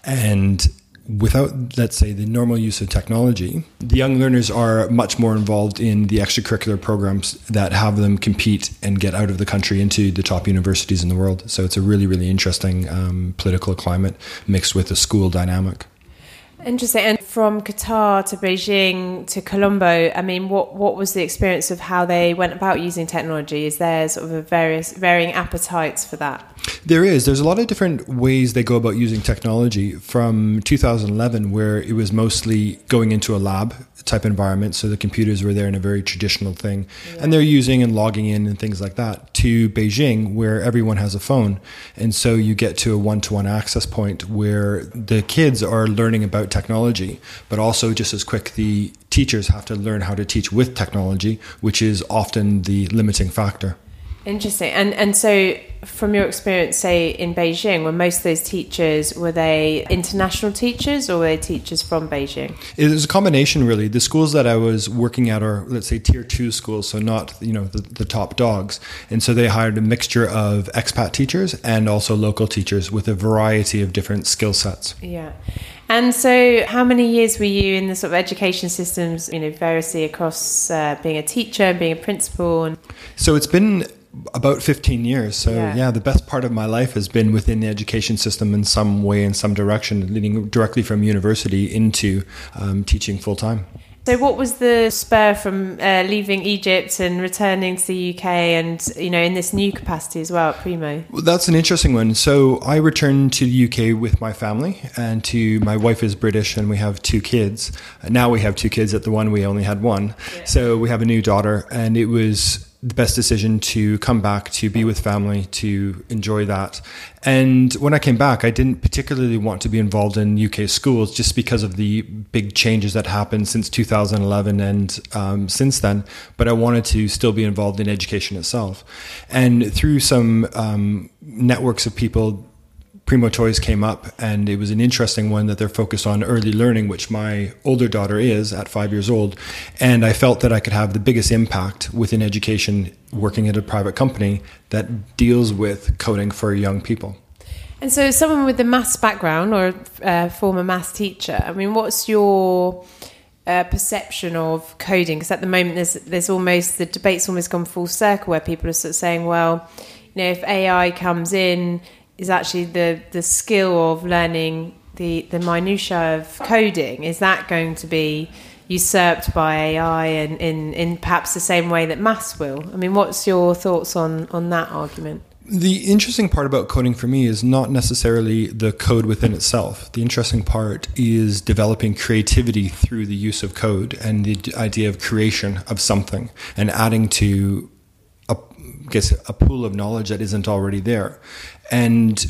And without, let's say, the normal use of technology, the young learners are much more involved in the extracurricular programs that have them compete and get out of the country into the top universities in the world. So it's a really, really interesting um, political climate mixed with a school dynamic. Interesting. And from Qatar to Beijing to Colombo, I mean, what, what was the experience of how they went about using technology? Is there sort of a various varying appetites for that? There is. There's a lot of different ways they go about using technology. From two thousand eleven, where it was mostly going into a lab type environment, so the computers were there in a very traditional thing, yeah. and they're using and logging in and things like that, to Beijing, where everyone has a phone. And so you get to a one-to-one access point where the kids are learning about technology, but also just as quick, the teachers have to learn how to teach with technology, which is often the limiting factor. Interesting. And and so from your experience, say in Beijing, were most of those teachers, were they international teachers or were they teachers from Beijing? It was a combination, really. The schools that I was working at are, let's say, tier two schools, so not, you know, the, the top dogs. And so they hired a mixture of expat teachers and also local teachers with a variety of different skill sets. Yeah. And so how many years were you in the sort of education systems, you know, variously across uh, being a teacher and being a principal? And So it's been about fifteen years. So yeah. yeah, the best part of my life has been within the education system in some way, in some direction, leading directly from university into um, teaching full time. So what was the spur from uh, leaving Egypt and returning to the U K and, you know, in this new capacity as well at Primo? Well, that's an interesting one. So I returned to the U K with my family, and to my wife is British and we have two kids. Now we have two kids. At the one, we only had one. Yeah. So we have a new daughter, and it was the best decision to come back, to be with family, to enjoy that. And when I came back, I didn't particularly want to be involved in U K schools just because of the big changes that happened since two thousand eleven and um, since then. But I wanted to still be involved in education itself. And through some um, networks of people, Primo Toys came up, and it was an interesting one that they're focused on early learning, which my older daughter is at five years old. And I felt that I could have the biggest impact within education working at a private company that deals with coding for young people. And so someone with a maths background or a former maths teacher, I mean, what's your uh, perception of coding? Because at the moment there's there's almost, the debate's almost gone full circle where people are sort of saying, well, you know, if A I comes in, is actually the, the skill of learning the, the minutiae of coding, is that going to be usurped by A I and in, in perhaps the same way that maths will? I mean, what's your thoughts on, on that argument? The interesting part about coding for me is not necessarily the code within itself. The interesting part is developing creativity through the use of code and the idea of creation of something and adding to a, I guess, a pool of knowledge that isn't already there. And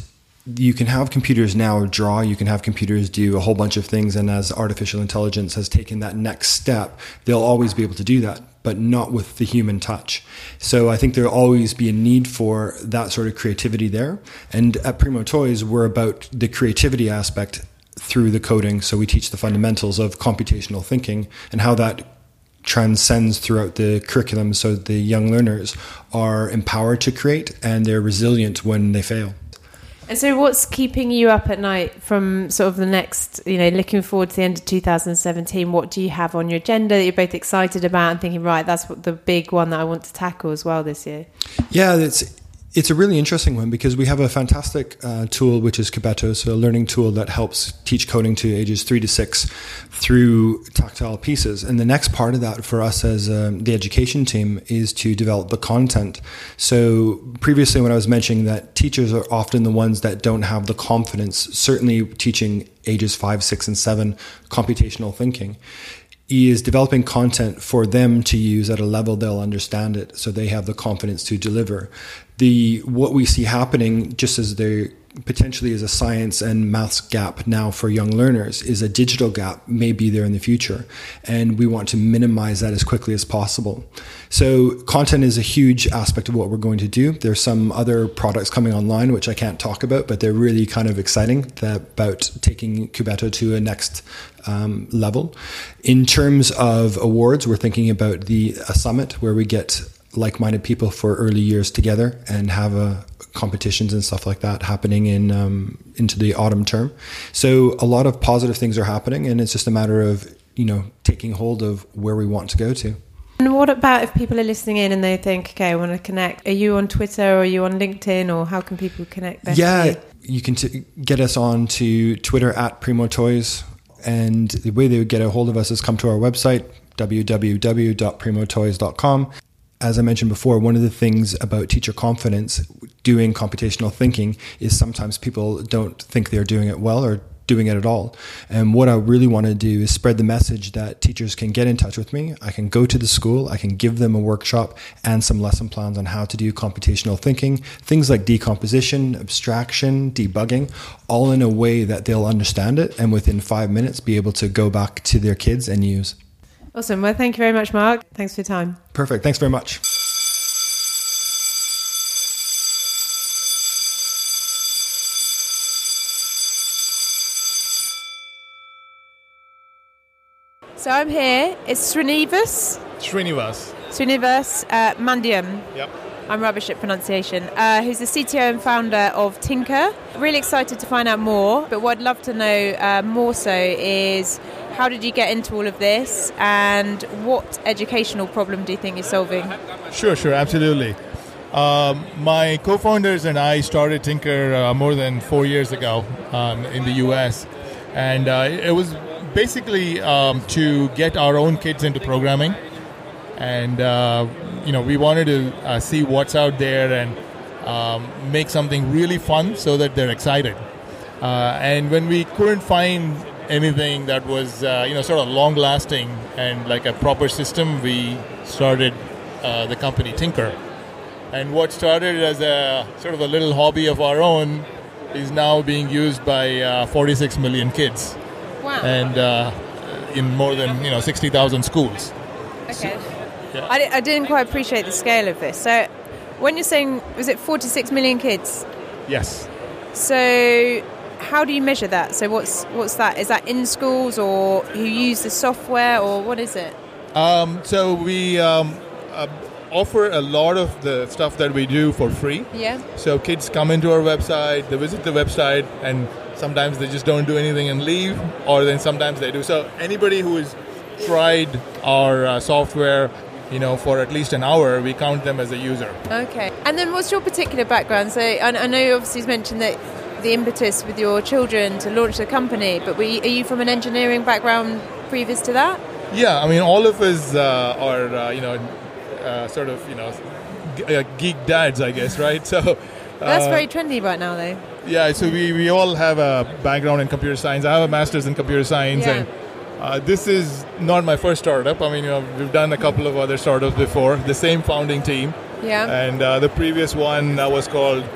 you can have computers now draw, you can have computers do a whole bunch of things, and as artificial intelligence has taken that next step, they'll always be able to do that, but not with the human touch. So I think there'll always be a need for that sort of creativity there. And at Primo Toys, we're about the creativity aspect through the coding. So we teach the fundamentals of computational thinking and how that transcends throughout the curriculum, so the young learners are empowered to create and they're resilient when they fail. And so what's keeping you up at night from sort of the next, you know, looking forward to the end of two thousand seventeen? What do you have on your agenda that you're both excited about and thinking, right, that's what the big one that I want to tackle as well this year? Yeah, it's it's a really interesting one because we have a fantastic uh, tool, which is Cubeto, so a learning tool that helps teach coding to ages three to six through tactile pieces. And the next part of that for us as um, the education team is to develop the content. So previously when I was mentioning that teachers are often the ones that don't have the confidence, certainly teaching ages five, six, and seven computational thinking, is developing content for them to use at a level they'll understand it, so they have the confidence to deliver. The what we see happening, just as there potentially is a science and maths gap now for young learners, is a digital gap may be there in the future, and we want to minimize that as quickly as possible. So content is a huge aspect of what we're going to do. There's some other products coming online which I can't talk about, but they're really kind of exciting, that about taking Cubeto to a next um, level. In terms of awards, we're thinking about the a summit where we get like-minded people for early years together and have a competitions and stuff like that happening in um, into the autumn term. So a lot of positive things are happening, and it's just a matter of, you know, taking hold of where we want to go to. And what about if people are listening in and they think, okay, I want to connect? Are you on Twitter, or are you on LinkedIn, or how can people connect better? Yeah, you can t- get us on to Twitter at Primo Toys, and the way they would get a hold of us is come to our website, w w w dot primo toys dot com. As I mentioned before, one of the things about teacher confidence doing computational thinking is sometimes people don't think they're doing it well or doing it at all. And what I really want to do is spread the message that teachers can get in touch with me. I can go to the school, I can give them a workshop and some lesson plans on how to do computational thinking, things like decomposition, abstraction, debugging, all in a way that they'll understand it and within five minutes be able to go back to their kids and use. Awesome. Well, thank you very much, Mark. Thanks for your time. Perfect. Thanks very much. So I'm here. It's Srinivas. Srinivas. Srinivas uh, Mandiam. Yep. I'm rubbish at pronunciation. Uh, who's the C T O and founder of Tinker. Really excited to find out more. But what I'd love to know uh, more so is, how did you get into all of this, and what educational problem do you think you're solving? Sure, sure, absolutely. Um, my co-founders and I started Tinker uh, more than four years ago um, in the U S, and uh, it was basically um, to get our own kids into programming, and uh, you know, we wanted to uh, see what's out there and um, make something really fun so that they're excited. Uh, and when we couldn't find anything that was uh, you know, sort of long lasting and like a proper system, we started uh, the company Tinker. And what started as a sort of a little hobby of our own is now being used by uh, forty-six million kids. Wow. And uh, in more than, you know, sixty thousand schools. Okay. So, yeah. I, I didn't quite appreciate the scale of this. So when you're saying, was it forty-six million kids? Yes. So how do you measure that? So what's what's that? Is that in schools, or who use the software, or what is it? Um, so we um, uh, offer a lot of the stuff that we do for free. Yeah. So kids come into our website, they visit the website, and sometimes they just don't do anything and leave, or then sometimes they do. So anybody who has tried our uh, software, you know, for at least an hour, we count them as a user. Okay. And then what's your particular background? So I, I know obviously you've mentioned that the impetus with your children to launch the company, but were you, are you from an engineering background previous to that? Yeah, I mean, all of us uh, are, uh, you know, uh, sort of, you know, g- uh, geek dads, I guess, right? So uh, that's very trendy right now, though. Yeah, so we, we all have a background in computer science. I have a master's in computer science, Yeah. and uh, this is not my first startup. I mean, you know, we've done a couple of other startups before, the same founding team. Yeah. And uh, the previous one uh, was called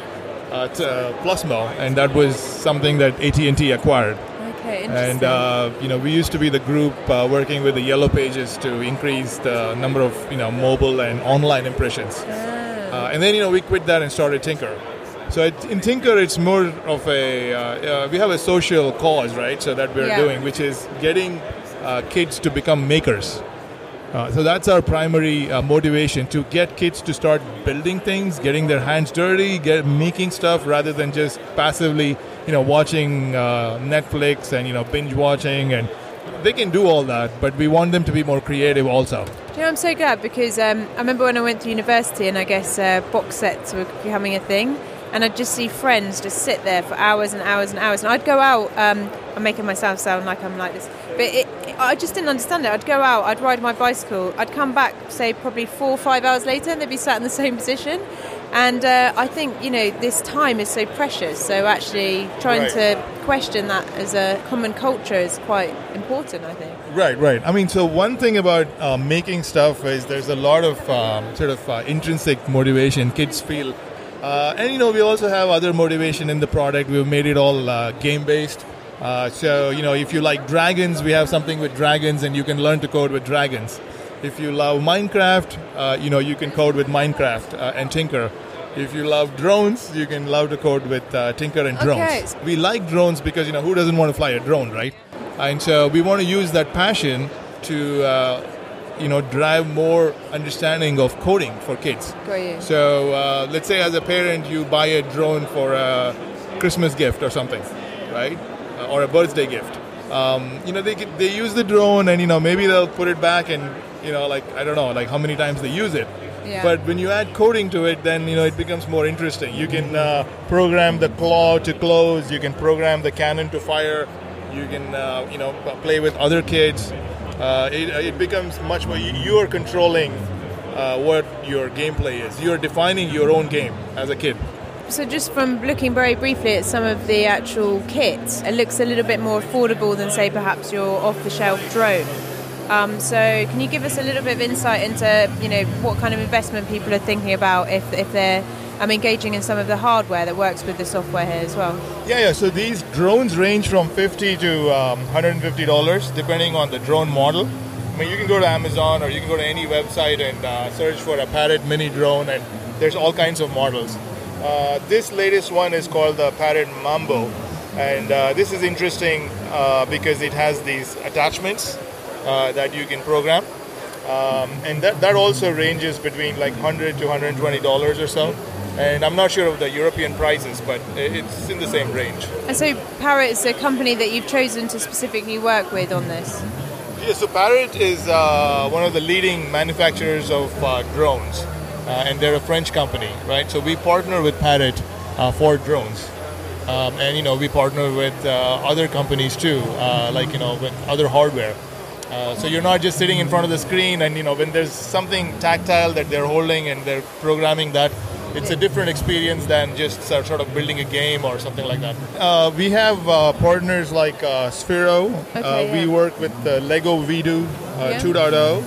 uh, t- uh, Plusmo, and that was something that A T and T acquired. Okay, interesting. And uh, you know, we used to be the group uh, working with the Yellow Pages to increase the number of you know mobile and online impressions. Ah. Uh, and then you know we quit that and started Tinker. So it, in Tinker, it's more of a uh, uh, we have a social cause, right? So that we're Yeah. doing, which is getting uh, kids to become makers. Uh, so that's our primary uh, motivation, to get kids to start building things, getting their hands dirty, get making stuff rather than just passively, you know, watching uh, Netflix and you know binge watching. And they can do all that, but we want them to be more creative also. Do you know, I'm so glad because um, I remember when I went to university and I guess uh, box sets were becoming a thing, and I'd just see friends just sit there for hours and hours and hours, and I'd go out. Um, I'm making myself sound like I'm like this, but it, it, I just didn't understand it. I'd go out, I'd ride my bicycle, I'd come back, say probably four or five hours later, and they'd be sat in the same position. And uh, I think, you know, this time is so precious. So actually trying Right. to question that as a common culture is quite important, I think. Right, right. I mean, so one thing about uh, making stuff is there's a lot of um, sort of uh, intrinsic motivation kids feel. Uh, and, you know, we also have other motivation in the product. We've made it all uh, game-based. Uh, so, you know, if you like dragons, we have something with dragons, and you can learn to code with dragons. If you love Minecraft, uh, you know, you can code with Minecraft uh, and Tinker. If you love drones, you can love to code with uh, Tinker and drones. Okay. We like drones because, you know, who doesn't want to fly a drone, right? And so we want to use that passion to, uh, you know, drive more understanding of coding for kids. Got you. So uh, let's say as a parent, you buy a drone for a Christmas gift or something, right? Uh, or a birthday gift. Um, you know, they can, they use the drone and, you know, maybe they'll put it back and, you know, like, I don't know, like how many times they use it. Yeah. But when you add coding to it, then, you know, it becomes more interesting. You can uh, program the claw to close. You can program the cannon to fire. You can, uh, you know, play with other kids. Uh, it, it becomes much more, you, you are controlling uh, what your gameplay is. You are defining your own game as a kid. So just from looking very briefly at some of the actual kits, it looks a little bit more affordable than, say, perhaps your off-the-shelf drone. Um, so can you give us a little bit of insight into, you know, what kind of investment people are thinking about if, if they're um, engaging in some of the hardware that works with the software here as well? Yeah, yeah. So these drones range from fifty to um, one hundred fifty dollars depending on the drone model. I mean, you can go to Amazon or you can go to any website and uh, search for a Parrot mini drone, and there's all kinds of models. Uh, this latest one is called the Parrot Mambo, and uh, this is interesting uh, because it has these attachments uh, that you can program, um, and that, that also ranges between like one hundred to one hundred twenty dollars or so. And I'm not sure of the European prices, but it's in the same range. And so Parrot is a company that you've chosen to specifically work with on this? Yeah, so Parrot is uh, one of the leading manufacturers of uh, drones, uh, and they're a French company, right? So we partner with Parrot uh, for drones, um, and you know we partner with uh, other companies too, uh, like you know with other hardware. Uh, so you're not just sitting in front of the screen, and you know when there's something tactile that they're holding and they're programming that. It's a different experience than just sort of building a game or something like that. Uh, we have uh, partners like uh, Sphero. Okay, uh, yeah. We work with uh, Lego Vidu uh, Yeah. two point oh.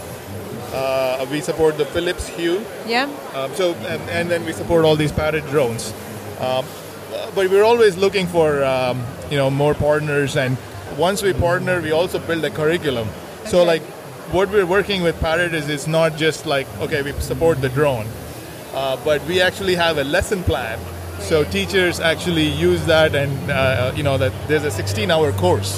Uh, we support the Philips Hue. Yeah? Um, so and, and then we support all these Parrot drones. Um, but we're always looking for um, you know more partners. And once we partner, we also build a curriculum. So Okay. like what we're working with Parrot is it's not just like okay we support the drone. Uh, but we actually have a lesson plan, so teachers actually use that, and uh, you know that there's a sixteen-hour course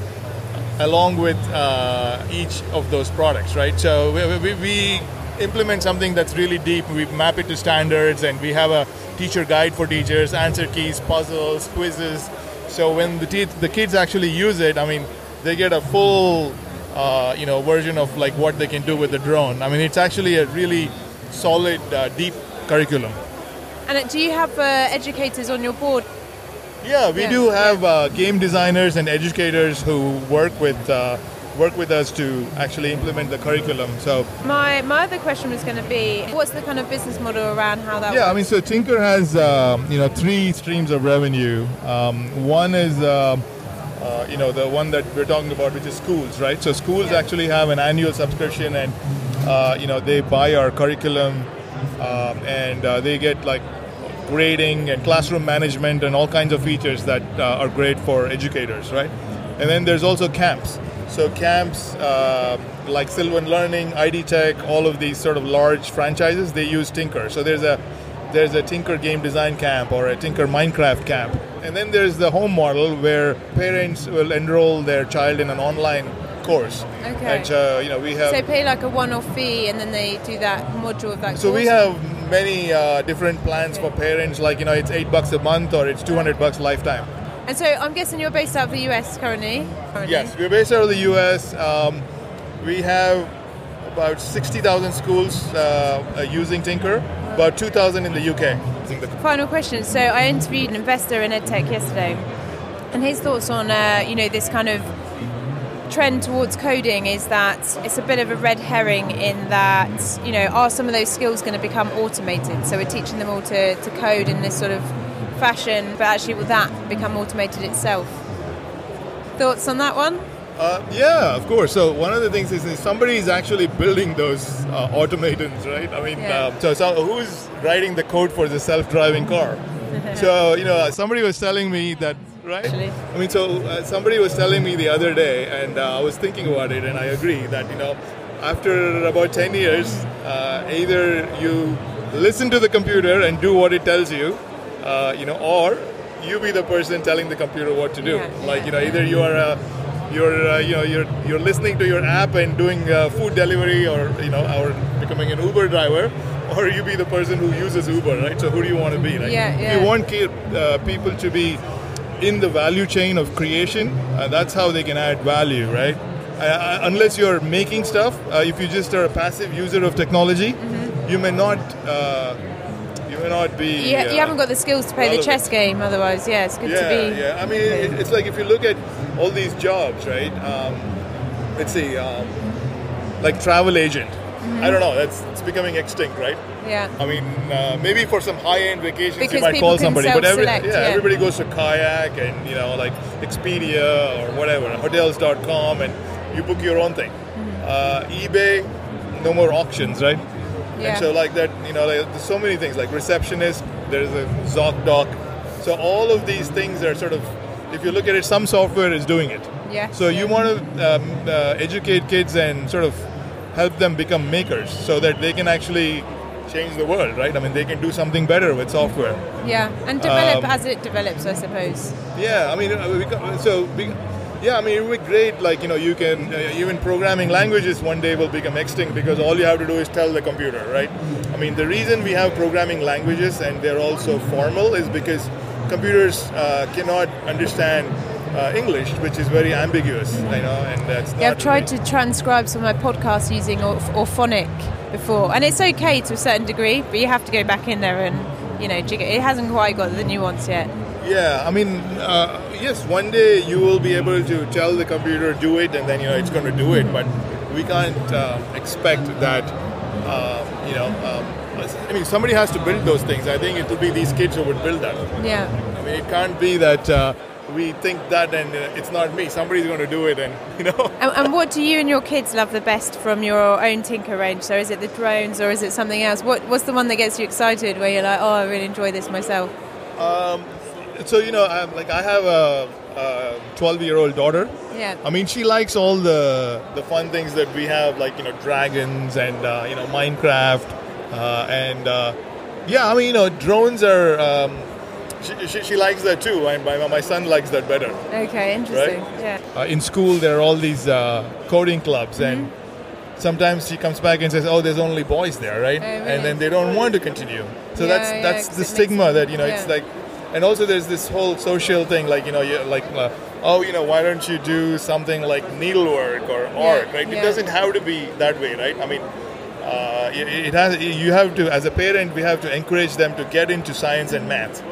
along with uh, each of those products, right? So we, we, we implement something that's really deep. We map it to standards, and we have a teacher guide for teachers, answer keys, puzzles, quizzes. So when the te- the kids actually use it, I mean, they get a full, uh, you know, version of like what they can do with the drone. I mean, it's actually a really solid, uh, deep curriculum. And do you have uh, educators on your board? Yeah, we Yeah, do have yeah. uh, game designers and educators who work with uh, work with us to actually implement the curriculum. So My my other question was going to be, what's the kind of business model around how that yeah, I works? mean, so Tinker has um, you know three streams of revenue. Um, one is um, uh, you know the one that we're talking about, which is schools, right? So schools Yeah. actually have an annual subscription, and uh, you know they buy our curriculum, um, and uh, they get like grading and classroom management and all kinds of features that uh, are great for educators, right? And then there's also camps. So camps uh, like Sylvan Learning, I D Tech, all of these sort of large franchises, they use Tinker. So there's a there's a Tinker game design camp or a Tinker Minecraft camp. And then there's the home model where parents will enroll their child in an online course. Okay. And uh, you know we have So pay like a one-off fee and then they do that module of that So course? we have many uh, different plans for parents, like, you know, it's eight bucks a month or it's two hundred bucks lifetime. And so I'm guessing you're based out of the U S currently? currently. Yes, we're based out of the U S. Um, we have about sixty thousand schools uh, uh, using Tinker, about two thousand in the U K. Final question. So I interviewed an investor in EdTech yesterday, and his thoughts on, uh, you know, this kind of trend towards coding is that it's a bit of a red herring in that, you know, are some of those skills going to become automated? So we're teaching them all to, to code in this sort of fashion, but actually will that become automated itself? Thoughts on that one? Uh, yeah, of course. So one of the things is, is somebody is actually building those uh, automatons, right? I mean, Yeah. uh, so, so who's writing the code for the self-driving car? So, you know, somebody was telling me that, right? Actually. I mean, so uh, somebody was telling me the other day, and uh, I was thinking about it, and I agree that, you know, after about ten years, uh, either you listen to the computer and do what it tells you, uh, you know, or you be the person telling the computer what to do. Yeah, like, yeah, you know, either you are a You're, uh, you know, you're you're listening to your app and doing uh, food delivery, or you know, or becoming an Uber driver, or you be the person who uses Uber, right? So who do you want to be? Right? Yeah, yeah. You want ki- uh, people to be in the value chain of creation. Uh, that's how they can add value, right? Uh, uh, unless you're making stuff, uh, if you just are a passive user of technology, Mm-hmm. you may not. Uh, you may not be. You, you uh, haven't got the skills to play the relevant. chess game. Otherwise, yeah, it's good yeah, to be. Yeah, I mean, it, it's like if you look at all these jobs, right? Um, let's see, um, like travel agent. Mm-hmm. I don't know. That's it's becoming extinct, right? Yeah. I mean, uh, maybe for some high-end vacations Because you might people call can somebody, but every, yeah, self-select, yeah. everybody goes to Kayak and you know, like Expedia or whatever, hotels dot com, and you book your own thing. Mm-hmm. Uh, eBay, no more auctions, right? Yeah. And so like that, you know, like, there's so many things like receptionist. There's a ZocDoc. So all of these things are sort of, if you look at it, some software is doing it. Yeah. So you want to um, uh, educate kids and sort of help them become makers so that they can actually change the world, right? I mean, they can do something better with software. Yeah, and develop Um, as it develops, I suppose. Yeah, I mean, uh, we got, so we, yeah, I mean, it would be great. Like, you know, you can uh, even programming languages one day will become extinct because all you have to do is tell the computer, right? I mean, the reason we have programming languages and they're also formal is because computers uh, cannot understand uh, English, which is very ambiguous, you know, and that's not Yeah, I've tried really- to transcribe some of my podcasts using Orph- Orphonic before, and it's okay to a certain degree, but you have to go back in there and, you know, jig it. It hasn't quite got the nuance yet. Yeah, I mean, uh, yes, one day you will be able to tell the computer do it, and then you know it's going to do it. But we can't uh, expect that. Uh, you know, um, I mean, somebody has to build those things. I think it will be these kids who would build that. Yeah. I mean, it can't be that uh, we think that and uh, it's not me. Somebody's going to do it, and you know. And, and what do you and your kids love the best from your own Tinker range? So is it the drones or is it something else? What What's the one that gets you excited where you're like, oh, I really enjoy this myself? Um, so you know, I'm, like I have a twelve-year-old daughter. Yeah. I mean, she likes all the the fun things that we have, like you know, dragons and uh, you know, Minecraft, uh, and uh, yeah, I mean, you know, drones are. Um, she, she, she likes that too, and my my son likes that better. Okay, interesting. Right? Yeah. Uh, in school, there are all these uh, coding clubs, Mm-hmm. and sometimes she comes back and says, "Oh, there's only boys there, right?" Oh, really? And then they don't want to continue. So Yeah, that's yeah, that's 'cause the it makes stigma them- that you know. It's yeah. like, and also there's this whole social thing, like you know, you like, uh, oh, you know, why don't you do something like needlework or art, right? It yeah. doesn't have to be that way, right? I mean. Uh, it, it has. You have to, as a parent, we have to encourage them to get into science and math.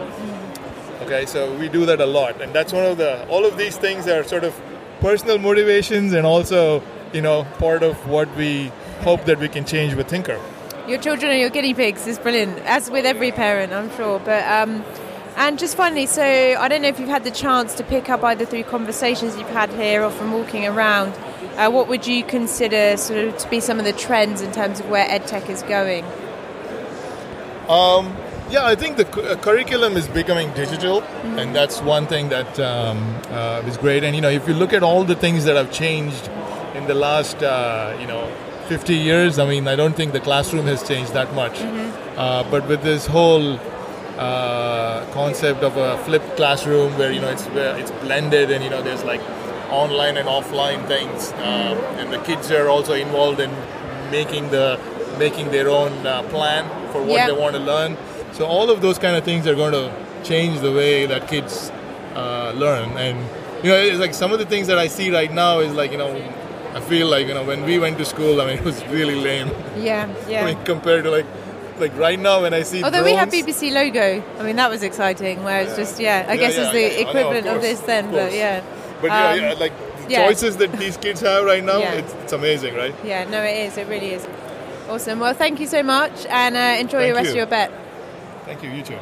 Okay, so we do that a lot, and that's one of the. All of these things are sort of personal motivations, and also, you know, part of what we hope that we can change with Tinker. Your children are your guinea pigs is brilliant, as with every parent, I'm sure. But um, and just finally, so I don't know if you've had the chance to pick up either through conversations you've had here or from walking around. Uh, what would you consider sort of to be some of the trends in terms of where EdTech is going? Um, Yeah, I think the cu- uh, curriculum is becoming digital, mm-hmm. and that's one thing that um, uh, is great. And you know, if you look at all the things that have changed in the last, uh, you know, fifty years, I mean, I don't think the classroom has changed that much. Mm-hmm. Uh, but with this whole uh, concept of a flipped classroom, where you know it's where it's blended, and you know there's like online and offline things, um, and the kids are also involved in making the making their own uh, plan for what yep. they want to learn. So all of those kind of things are going to change the way that kids uh, learn. And you know, it's like some of the things that I see right now is like, you know, I feel like, you know, when we went to school, I mean, it was really lame. Yeah, yeah. I mean, compared to like like right now when I see although drones, we had B B C logo, I mean, that was exciting. Where it's yeah. just yeah, I yeah, guess yeah, it's the yeah, equivalent know, of, course, of this then, of but yeah. But yeah, um, yeah, like the yeah. choices that these kids have right now, yeah. it's, it's amazing, right? Yeah, no, it is. It really is. Awesome. Well, thank you so much, and uh, enjoy thank the rest you. of your bet. Thank you. You too.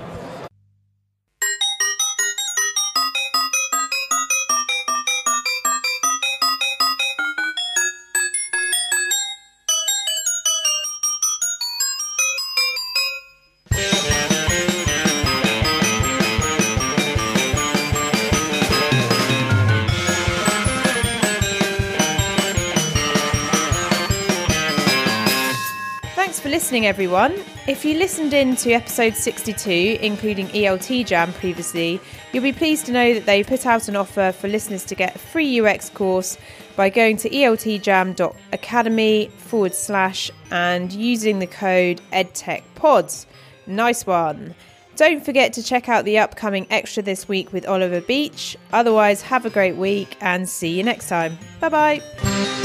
Thanks for listening, everyone. If you listened in to episode sixty-two, including E L T Jam previously, you'll be pleased to know that they put out an offer for listeners to get a free U X course by going to eltjam.academy forward slash and using the code EdTechPods. Nice one. Don't forget to check out the upcoming extra this week with Oliver Beach. Otherwise, have a great week and see you next time. Bye-bye.